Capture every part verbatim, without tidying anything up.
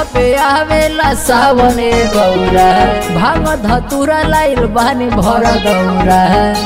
पे आवेला सावने गौरा भांग धतुरा लाइल बानी भर दौरा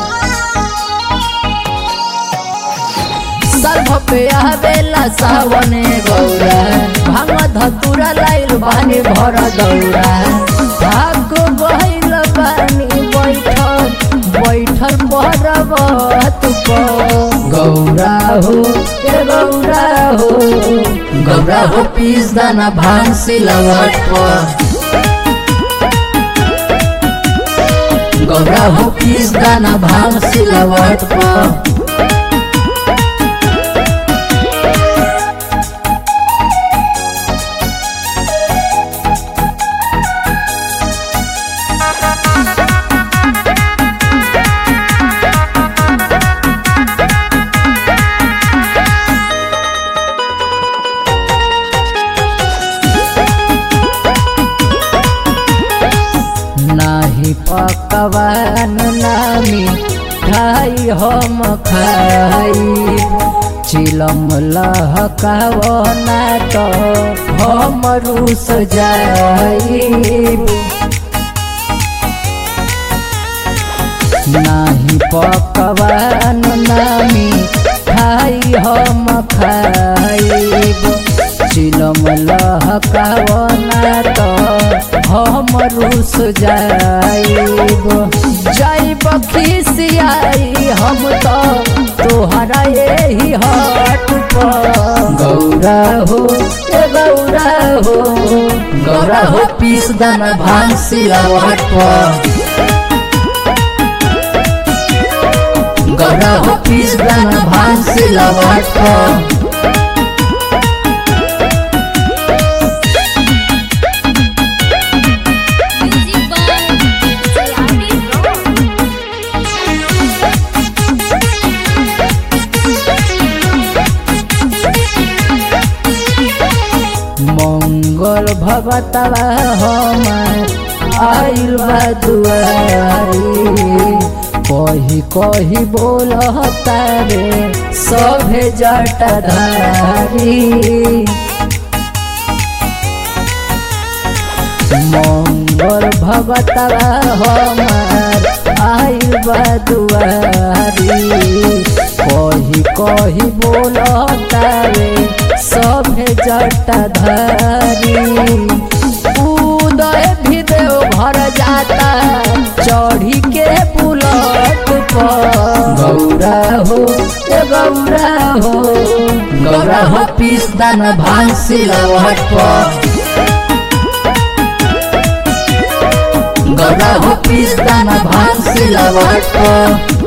सर्फ पे आवेला सावने गौरा भांग धतुरा लाइल बानी भर दौरा भाग बहिल बानी बैठल बैठल पर्वत पर गौरा हो ए गौरा हो गौरा हो पीस दाना भांग सिलवट पर गौरा हो पीस दाना भांग सिलवट पर नाही पकवान नामी खाई हम खाई चिलम लहकावना तो हम रूस जाई नाही पकवान नामी खाई हम खाई चिलम लहकावना तो हम रूस जाइब जाइब खिसियाई हम तो तोहरा यही हट पर गौरा हो ए गौरा हो गौरा हो पीस दाना भांग सिलवट पर गौरा हो पीस दाना भांग सिलवट पर मंगल भगतवा हमार आइल बा दुआरी कही कही बोलता रे सभे जटाधारी मंगल भगतवा हमार आइल बा दुआरी कही कही बोलता रे सभे जटाधारी उदय भी देव भर जाता चढ़ी के पुलट पर गौरा हो ए गौरा हो गौरा हो पीस दाना भांग सिलवट पर गौरा हो पीस दाना भांग सिलवट पर।